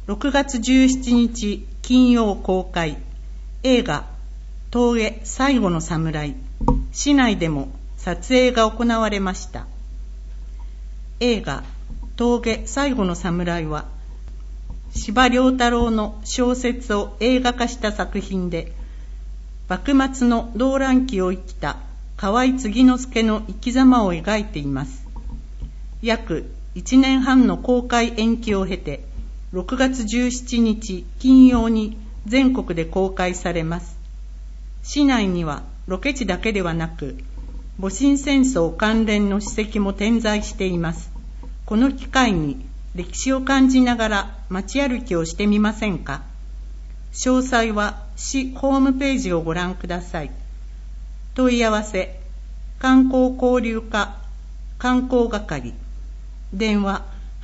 6月17日金曜公開、映画峠最後の侍。市内でも撮影が行われました。映画峠最後の侍は司馬遼太郎の小説を映画化した作品で、幕末の動乱期を生きた河合継之助の生き様を描いています。約1年半の公開延期を経て、6月17日金曜に全国で公開されます。市内にはロケ地だけではなく、戊辰戦争関連の史跡も点在しています。この機会に歴史を感じながら街歩きをしてみませんか。詳細は市ホームページをご覧ください。問い合わせ、観光交流課観光係、電話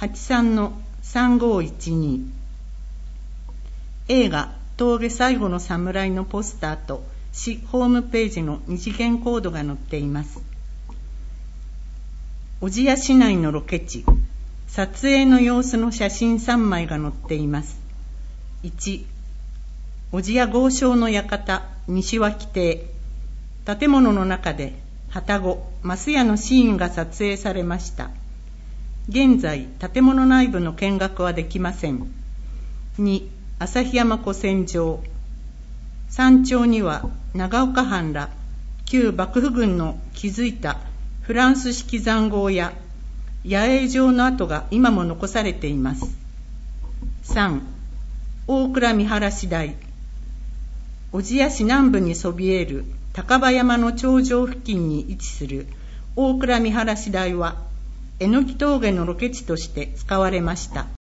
83-3512。映画峠最後の侍のポスターと市ホームページの二次元コードが載っています。小千谷市内のロケ地、撮影の様子の写真3枚が載っています。1、小千谷豪商の館西脇邸。建物の中で旅籠増屋のシーンが撮影されました。現在建物内部の見学はできません。2、旭山古戦場。山頂には長岡藩ら旧幕府軍の築いたフランス式塹壕や野営場の跡が今も残されています。3、大倉見晴台。小千谷市南部にそびえる高場山の頂上付近に位置する大倉見晴台は、榎峠のロケ地として使われました。